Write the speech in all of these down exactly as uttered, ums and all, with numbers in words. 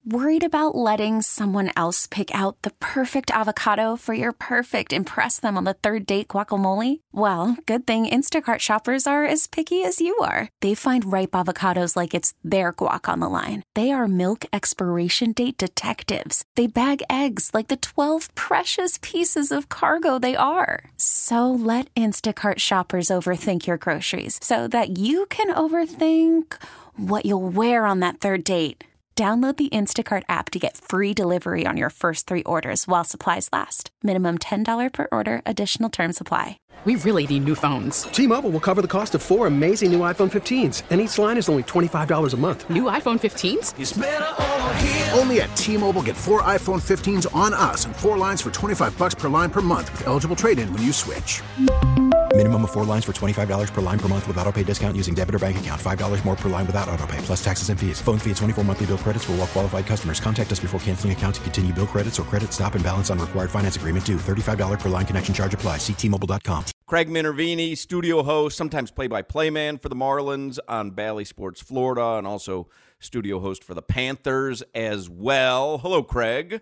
Worried about letting someone else pick out the perfect avocado for your perfect impress them on the third date guacamole? Well, good thing Instacart shoppers are as picky as you are. They find ripe avocados like it's their guac on the line. They are milk expiration date detectives. They bag eggs like the twelve precious pieces of cargo they are. So let Instacart shoppers overthink your groceries so that you can overthink what you'll wear on that third date. Download the Instacart app to get free delivery on your first three orders while supplies last. Minimum ten dollars per order. Additional terms apply. We really need new phones. T-Mobile will cover the cost of four amazing new iPhone fifteens, and each line is only twenty-five dollars a month. New iPhone fifteens? It's better over here. Only at T-Mobile, get four iPhone fifteens on us and four lines for twenty-five dollars per line per month with eligible trade-in when you switch. Minimum of four lines for twenty-five dollars per line per month with autopay discount using debit or bank account. five dollars more per line without autopay, plus taxes and fees. Phone fee at twenty-four monthly bill credits for well-qualified customers. Contact us before canceling account to continue bill credits or credit stop and balance on required finance agreement due. thirty-five dollars per line connection charge applies. See T Mobile dot com. Craig Minervini, studio host, sometimes play-by-play man for the Marlins on Bally Sports Florida, and also studio host for the Panthers as well. Hello, Craig.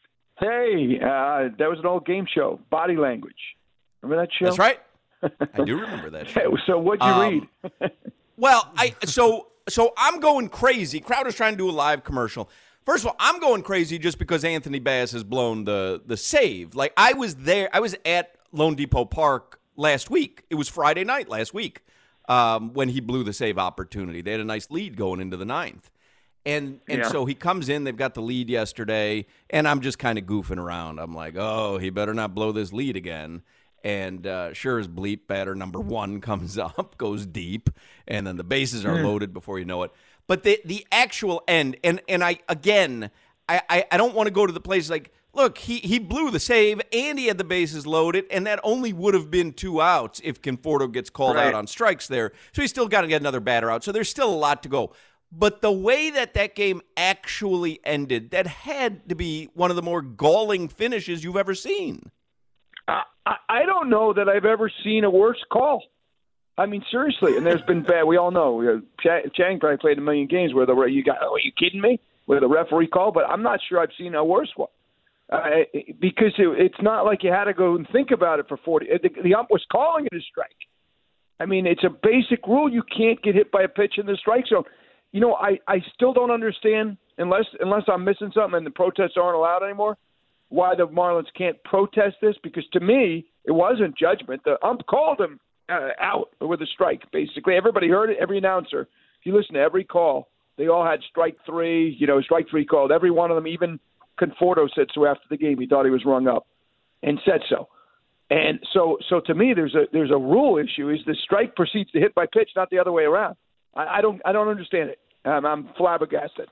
Hey, uh, that was an old game show, Body Language. Remember that show? That's right. I do remember that show. Hey, so what'd you um, read? well, I so so I'm going crazy. Crowder's trying to do a live commercial. First of all, I'm going crazy just because Anthony Bass has blown the the save. Like, I was there. I was at Lone Depot Park last week. It was Friday night last week um, when he blew the save opportunity. They had a nice lead going into the ninth. And and yeah. so he comes in. They've got the lead yesterday, and I'm just kind of goofing around. I'm like, oh, he better not blow this lead again. And uh, sure as bleep, batter number one comes up, goes deep, and then the bases are loaded before you know it. But the the actual end, and and I again, I, I, I don't want to go to the place like, look, he, he blew the save, and he had the bases loaded, and that only would have been two outs if Conforto gets called right. out on strikes there. So he's still got to get another batter out. So there's still a lot to go. But the way that that game actually ended, that had to be one of the more galling finishes you've ever seen. I, I don't know that I've ever seen a worse call. I mean, seriously, and there's been bad. We all know Ch- Chang probably played a million games where the you got. Oh, are you kidding me? With a referee call, but I'm not sure I've seen a worse one uh, because it, it's not like you had to go and think about it for forty. The, the ump was calling it a strike. I mean, it's a basic rule. You can't get hit by a pitch in the strike zone. You know, I, I still don't understand unless unless I'm missing something and the protests aren't allowed anymore. Why the Marlins can't protest this, because to me, it wasn't judgment. The ump called him uh, out with a strike, basically. Everybody heard it, every announcer. If you listen to every call, they all had strike three, you know, strike three called. Every one of them, even Conforto said so after the game. He thought he was rung up and said so. And so so to me, there's a there's a rule issue. Is the strike proceeds to hit by pitch, not the other way around. I, I don't I don't understand it. Um, I'm flabbergasted.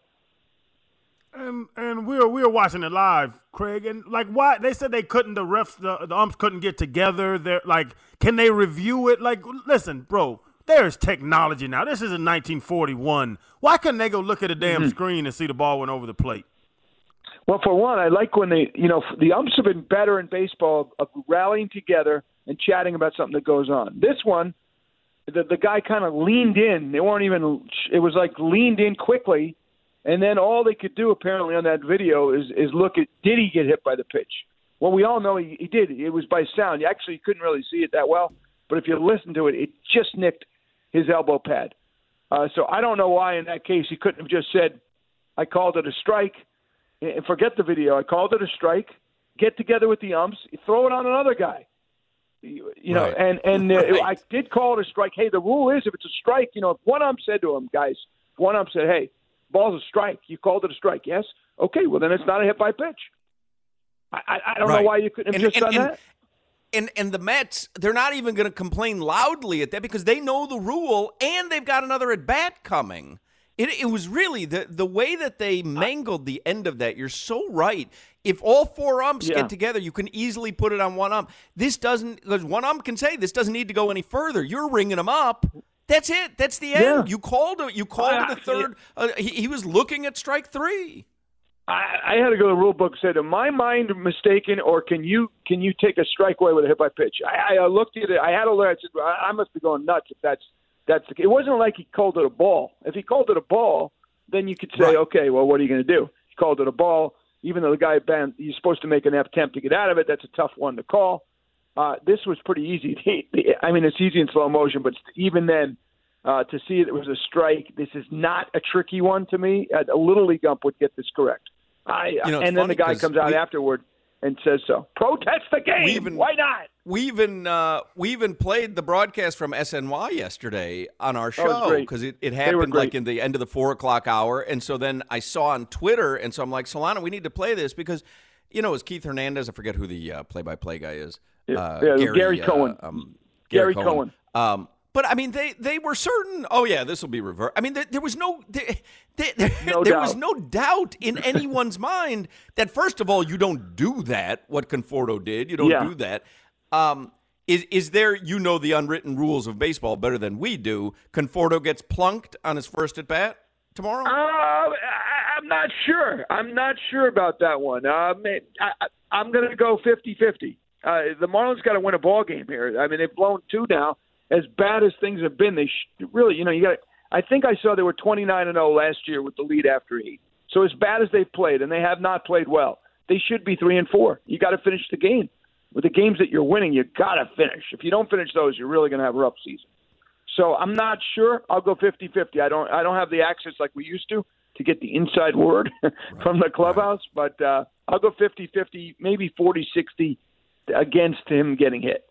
And and we were we were watching it live, Craig, and like why they said they couldn't the refs the, the umps couldn't get together. They're like, can they review it? Like, listen, bro, there's technology now. This is in nineteen forty-one. Why couldn't they go look at a damn mm-hmm. screen and see the ball went over the plate? Well, for one, I like when they, you know, the umps have been better in baseball of rallying together and chatting about something that goes on. This one, the the guy kind of leaned in. They weren't even. It was like leaned in quickly. And then all they could do apparently on that video is, is look at, did he get hit by the pitch? Well, we all know he, he did. It was by sound. You actually couldn't really see it that well. But if you listen to it, it just nicked his elbow pad. Uh, so I don't know why in that case he couldn't have just said, I called it a strike. And forget the video. I called it a strike. Get together with the umps. Throw it on another guy. You, you know, right. and, and uh, right. I did call it a strike. Hey, the rule is if it's a strike, you know, if one ump said to him, guys, if one ump said, hey, ball's a strike. You called it a strike, yes? Okay, well, then it's not a hit by pitch. I, I, I don't right. know why you couldn't have and, just and, done and, that. And, and the Mets, they're not even going to complain loudly at that because they know the rule and they've got another at-bat coming. It, it was really the, the way that they mangled the end of that. You're so right. If all four umps yeah. get together, you can easily put it on one ump. This doesn't, because one ump can say this doesn't need to go any further. You're ringing them up. That's it. That's the end. Yeah. You called it. You called I, it a third. Uh, he, he was looking at strike three. I, I had to go to the rule book and say, am my mind mistaken, or can you can you take a strike away with a hit by pitch? I, I looked at it. I had to learn. I said, I must be going nuts if that's that's the, it wasn't like he called it a ball. If he called it a ball, then you could say, right. okay, well, what are you going to do? called it a ball, even though the guy bent, he's supposed to make an attempt to get out of it. That's a tough one to call. Uh, this was pretty easy. I mean, it's easy in slow motion, but even then, uh, to see it was a strike, this is not a tricky one to me. A Little League ump would get this correct. I, you know, and then the guy comes out we, afterward and says so. Protest the game. Even, Why not? We even uh, we even played the broadcast from S N Y yesterday on our show because it, it happened like in the end of the four o'clock hour. And so then I saw on Twitter, and so I'm like, Solana, we need to play this because, you know, it was Keith Hernandez. I forget who the uh, play-by-play guy is. Yeah, uh, yeah, Gary, Gary Cohen. Uh, um, Gary, Gary Cohen. Cohen. Um, But, I mean, they, they were certain, oh, yeah, this will be reversed. I mean, there, there was no there, there, no there doubt. was no doubt in anyone's mind that, first of all, you don't do that, what Conforto did. You don't yeah. do that. Um, is, is there, you know the unwritten rules of baseball better than we do, Conforto gets plunked on his first at-bat tomorrow? Uh, I, I'm not sure. I'm not sure about that one. Uh, I, I'm going to go fifty-fifty. Uh, the Marlins got to win a ball game here. I mean, they've blown two now. As bad as things have been, they sh- really, you know, you got. I think I saw they were twenty-nine and oh last year with the lead after eight. So as bad as they've played, and they have not played well, they should be three and four. You got to finish the game. With the games that you're winning, you got to finish. If you don't finish those, you're really going to have a rough season. So I'm not sure. I'll go fifty-fifty. I don't. I don't have the access like we used to to get the inside word from the clubhouse, but uh, I'll go fifty-fifty, maybe forty-sixty against him getting hit.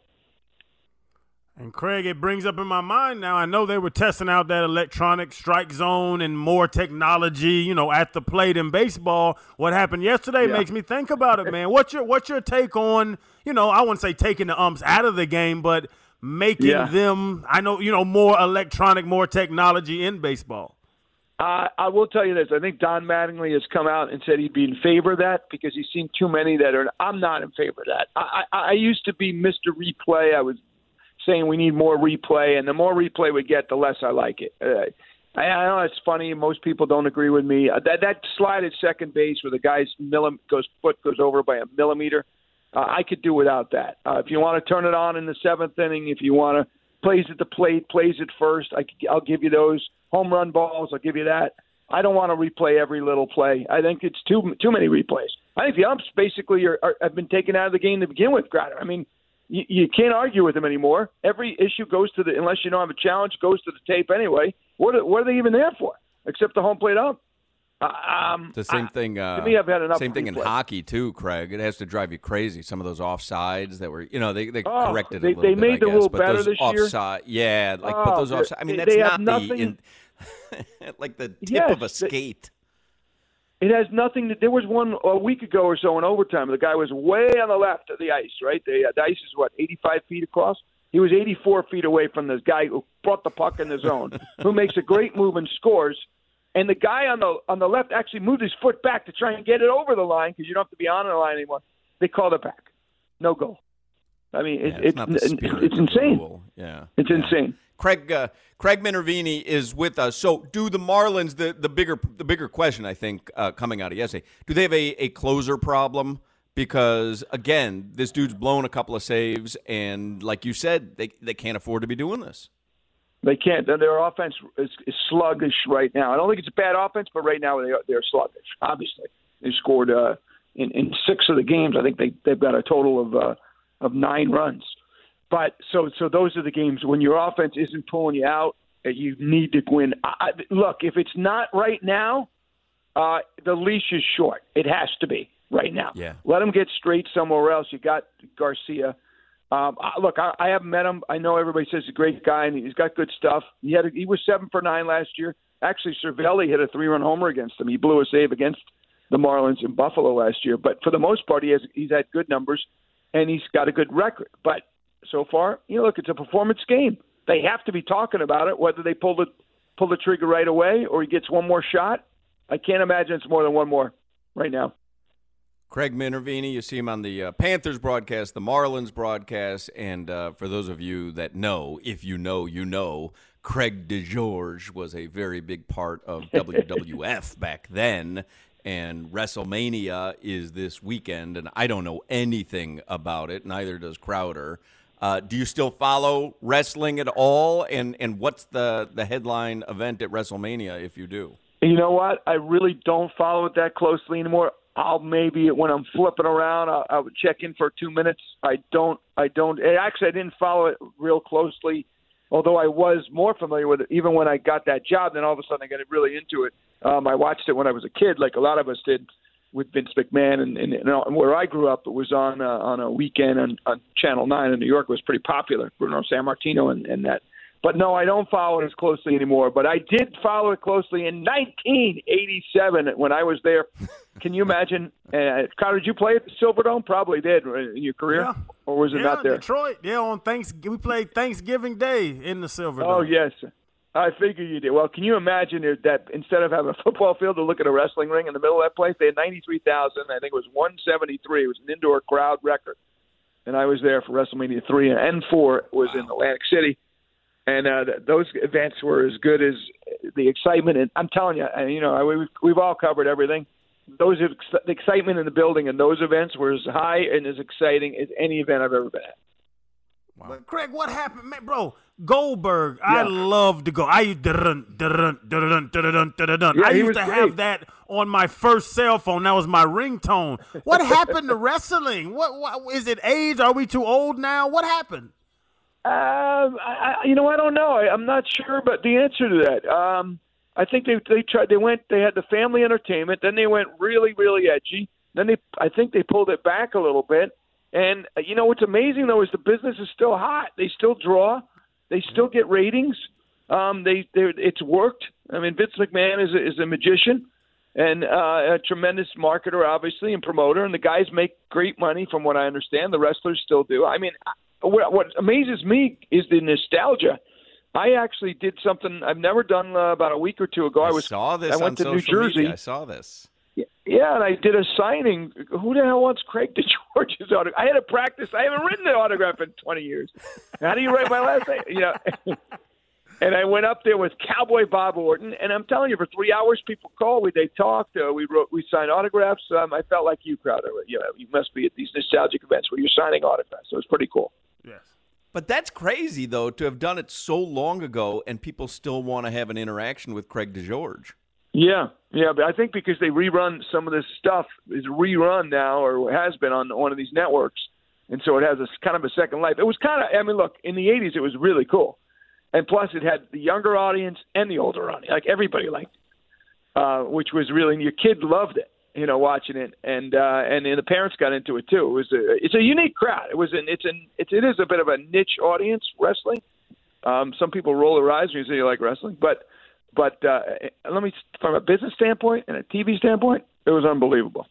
And, Craig, it brings up in my mind now, I know they were testing out that electronic strike zone and more technology, you know, at the plate in baseball. What happened yesterday yeah. makes me think about it, man. What's your what's your take on, you know, I wouldn't say taking the umps out of the game, but making yeah. them, I know, you know, more electronic, more technology in baseball? Uh, I will tell you this. I think Don Mattingly has come out and said he'd be in favor of that because he's seen too many that are – I'm not in favor of that. I, I, I used to be Mister Replay. I was saying we need more replay, and the more replay we get, the less I like it. Uh, I, I know it's funny. Most people don't agree with me. Uh, that, that slide at second base where the guy's millim- goes, foot goes over by a millimeter, uh, I could do without that. Uh, if you want to turn it on in the seventh inning, if you want to plays at the plate, plays at first, I, I'll give you those. Home run balls, I'll give you that. I don't want to replay every little play. I think it's too too many replays. I think the umps basically are, are, have been taken out of the game to begin with, Gratter. I mean, you, you can't argue with them anymore. Every issue goes to the, unless you don't have a challenge, goes to the tape anyway. What are, what are they even there for, except the home plate ump? Um, the same I, thing. Uh, to me, I've had enough. Same thing in hockey too, Craig. It has to drive you crazy. Some of those offsides that were, you know, they they oh, corrected they, it a little they bit. made I the guess, rule but better those this offside, year. Yeah, like oh, but those offside. I mean, that's they not nothing, the in, like the tip yes, of a skate. It has nothing to. There was one a week ago or so in overtime. The guy was way on the left of the ice. Right, the, the ice is what eighty-five feet across. He was eighty-four feet away from this guy who brought the puck in the zone, who makes a great move and scores. And the guy on the on the left actually moved his foot back to try and get it over the line because you don't have to be on the line anymore. They called it back. No goal. I mean, it, yeah, it's, it's, it's, it's insane. Rule. Yeah, it's yeah. insane. Craig uh, Craig Minervini is with us. So, do the Marlins the, the bigger the bigger question I think uh, coming out of yesterday? Do they have a, a closer problem? Because again, this dude's blown a couple of saves, and like you said, they they can't afford to be doing this. They can't. Their offense is, is sluggish right now. I don't think it's a bad offense, but right now they are, they're sluggish. Obviously, they scored uh, in in six of the games. I think they they've got a total of uh, of nine runs. But so so those are the games when your offense isn't pulling you out. You need to win. I, look, if it's not right now, uh, the leash is short. It has to be right now. Yeah. Let them get straight somewhere else. You got Garcia. Um, look, I, I haven't met him. I know everybody says he's a great guy, and he's got good stuff. He had a, he was seven for nine last year. Actually, Cervelli hit a three-run homer against him. He blew a save against the Marlins in Buffalo last year. But for the most part, he has he's had good numbers, and he's got a good record. But so far, you know, look, it's a performance game. They have to be talking about it, whether they pull the pull the trigger right away or he gets one more shot. I can't imagine it's more than one more right now. Craig Minervini, you see him on the uh, Panthers broadcast, the Marlins broadcast, and uh, for those of you that know, if you know, you know, Craig DeGeorge was a very big part of W W F back then, and WrestleMania is this weekend, and I don't know anything about it, neither does Crowder. Uh, do you still follow wrestling at all, and, and what's the, the headline event at WrestleMania if you do? You know what? I really don't follow it that closely anymore. I'll maybe when I'm flipping around, I'll, I'll check in for two minutes. I don't. I don't. Actually, I didn't follow it real closely, although I was more familiar with it even when I got that job. Then all of a sudden, I got really into it. Um, I watched it when I was a kid, like a lot of us did with Vince McMahon, and, and, and where I grew up, it was on uh, on a weekend on, on Channel Nine in New York. It was pretty popular. Bruno Sammartino and, and that. But no, I don't follow it as closely anymore. But I did follow it closely in nineteen eighty-seven when I was there. Can you imagine? Uh, Carter, did you play at the Silverdome? Probably did in your career, yeah. or was it yeah, not there? Detroit. Yeah, on Thanksgiving, we played Thanksgiving Day in the Silverdome. Oh yes, I figured you did. Well, can you imagine that instead of having a football field to look at a wrestling ring in the middle of that place, they had ninety-three thousand. I think it was one seventy-three. It was an indoor crowd record, and I was there for WrestleMania three and four. It was wow. in Atlantic City. And uh, those events were as good as the excitement. And I'm telling you, you know, we've, we've all covered everything. Those the excitement in the building and those events were as high and as exciting as any event I've ever been at. Wow. But Craig, what happened, man, bro? Goldberg, yeah. I love to go. I used to dun, dun, dun, dun, dun, dun, dun. Yeah, I used to great. have that on my first cell phone. That was my ringtone. What happened to wrestling? What, what is it? Age? Are we too old now? What happened? Um, I, you know, I don't know. I, I'm not sure, but the answer to that, um, I think they they tried. They went. They had the family entertainment. Then they went really, really edgy. Then they, I think they pulled it back a little bit. And uh, you know what's amazing though is the business is still hot. They still draw. They still get ratings. Um, they, they it's worked. I mean, Vince McMahon is a, is a magician and uh, a tremendous marketer, obviously, and promoter. And the guys make great money, from what I understand. The wrestlers still do. I mean. What, what amazes me is the nostalgia. I actually did something I've never done uh, about a week or two ago. I, I was saw this I went on to New social Jersey. Media. I saw this. Yeah, and I did a signing. Who the hell wants Craig DeGeorge's autograph? I had to practice. I haven't written an autograph in twenty years. How do you write my last name? You know. And I went up there with Cowboy Bob Orton, and I'm telling you, for three hours, people called. We they talked. Uh, we wrote. We signed autographs. Um, I felt like you, Crowder. You know, you must be at these nostalgic events where you're signing autographs. So it was pretty cool. Yes. But that's crazy, though, to have done it so long ago and people still want to have an interaction with Craig DeGeorge. Yeah, yeah, but I think because they rerun some of this stuff is rerun now or has been on one of these networks, and so it has a kind of a second life. It was kind of, I mean, look, in the eighties it was really cool, and plus it had the younger audience and the older audience. Like everybody liked it, uh, which was really, your kid loved it. You know, watching it, and uh, and, and the parents got into it too. It was a, it's a unique crowd. It was an, it's an, it's, it is a bit of a niche audience, wrestling. Um, some people roll their eyes when you say you like wrestling, but but uh, let me, from a business standpoint and a T V standpoint, it was unbelievable.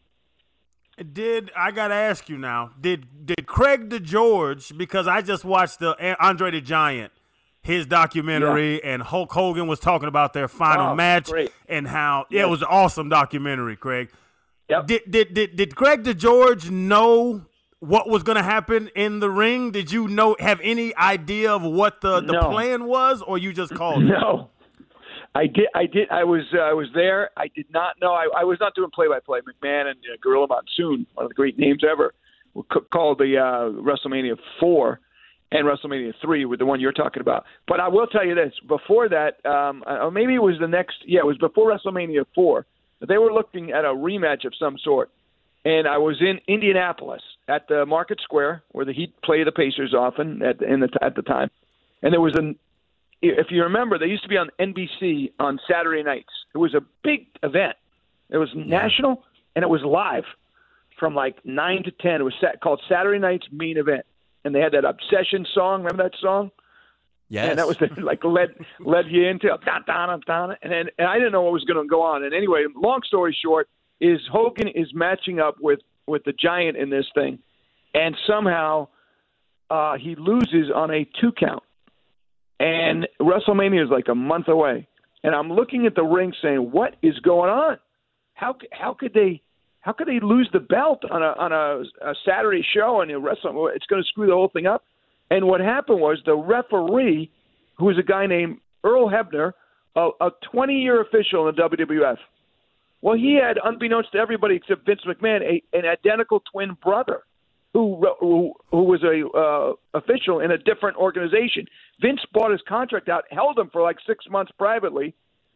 Did I got to ask you now? Did did Craig DeGeorge, because I just watched the Andre the Giant, his documentary, yeah. and Hulk Hogan was talking about their final oh, match great. and how yes. yeah, it was an awesome documentary, Craig. Yep. Did, did did did Craig DeGeorge know what was going to happen in the ring? Did you know have any idea of what the, the no. plan was, or you just called no. it? I did. I did. I was. Uh, I was there. I did not know. I, I was not doing play-by-play. McMahon and uh, Gorilla Monsoon, one of the great names ever, called the uh, WrestleMania four and WrestleMania three, with the one you're talking about. But I will tell you this: before that, um, or maybe it was the next. Yeah, it was before WrestleMania four. They were looking at a rematch of some sort, and I was in Indianapolis at the Market Square, where the Heat play the Pacers often at the, in the, at the time. And there was an, if you remember, they used to be on N B C on Saturday nights. It was a big event. It was national, and it was live from like nine to ten. It was set, called Saturday Night's Main Event, and they had that Obsession song. Remember that song? Yes. And that was the, like led led you into it. Dun, dun, dun, and, and and I didn't know what was going to go on. And anyway, long story short, is Hogan is matching up with, with the Giant in this thing, and somehow uh, he loses on a two count. And WrestleMania is like a month away, and I'm looking at the ring saying, "What is going on? How how could they how could they lose the belt on a on a, a Saturday show and a wrestling? It's going to screw the whole thing up." And what happened was the referee, who was a guy named Earl Hebner, a, a twenty-year official in the W W F, well, he had, unbeknownst to everybody except Vince McMahon, a, an identical twin brother who who, who was a uh, official in a different organization. Vince bought his contract out, held him for like six months privately,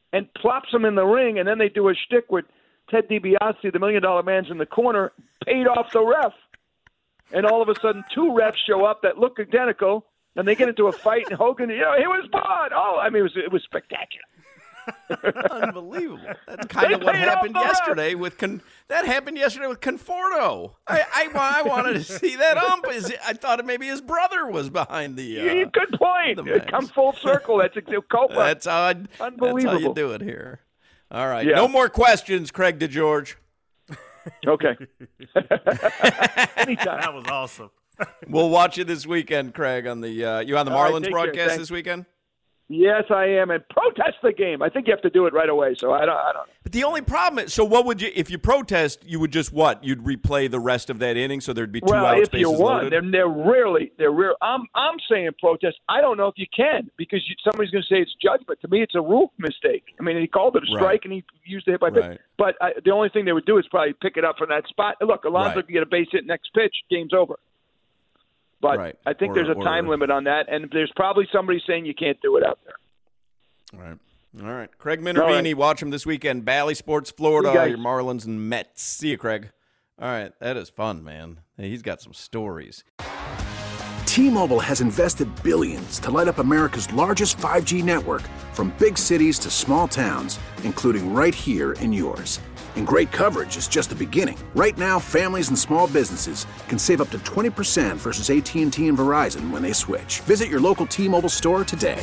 and plops him in the ring, and then they do a shtick with Ted DiBiase, the Million Dollar Man's in the corner, paid off the ref. And all of a sudden, two refs show up that look identical, and they get into a fight, and Hogan, you know, he was blood. Oh, I mean, it was it was spectacular. Unbelievable. That's kind of what happened yesterday with Con- that happened yesterday with Conforto. I, I I wanted to see that ump. Is I thought maybe his brother was behind the. Uh, Good point. Come full circle. That's Copa. That's how I, Unbelievable. That's how you do it here. All right. Yeah. No more questions, Craig DeGeorge. Okay. Anytime. That was awesome. We'll watch you this weekend, Craig. On the uh, you on the All right, Marlins take broadcast care. this weekend? Yes, I am, and protest the game. I think you have to do it right away. So I don't. I don't know. But the only problem is, so what would you, if you protest, you would just what? You'd replay the rest of that inning, so there'd be two Well, outs, if you bases won, loaded? they're they're rarely they're rare. I'm I'm saying protest. I don't know if you can because you, somebody's going to say it's judgment. To me, it's a rule mistake. I mean, he called it a strike Right. and he used the hit by pitch. Right. But I, the only thing they would do is probably pick it up from that spot. Look, Alonso Right. can get a base hit next pitch, game's over. But Right. I think Or- there's a or- time limit on that, and there's probably somebody saying you can't do it out there. All right. All right. Craig Minervini, right. watch him this weekend. Bally Sports Florida, You guys- your Marlins and Mets. See you, Craig. All right. That is fun, man. Hey, he's got some stories. T-Mobile has invested billions to light up America's largest five G network, from big cities to small towns, including right here in yours. And great coverage is just the beginning. Right now, families and small businesses can save up to twenty percent versus A T and T and Verizon when they switch. Visit your local T-Mobile store today.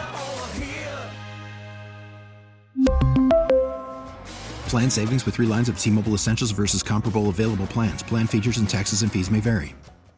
Plan savings with three lines of T-Mobile Essentials versus comparable available plans. Plan features and taxes and fees may vary.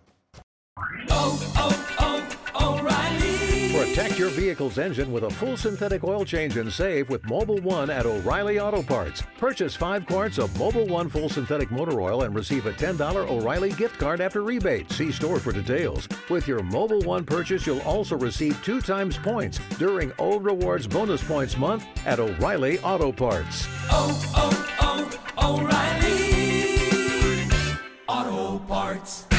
Protect your vehicle's engine with a full synthetic oil change and save with Mobil one at O'Reilly Auto Parts. Purchase five quarts of Mobil one full synthetic motor oil and receive a ten dollars O'Reilly gift card after rebate. See store for details. With your Mobil one purchase, you'll also receive two times points during O Rewards Bonus Points Month at O'Reilly Auto Parts. Oh, oh, oh, O'Reilly Auto Parts.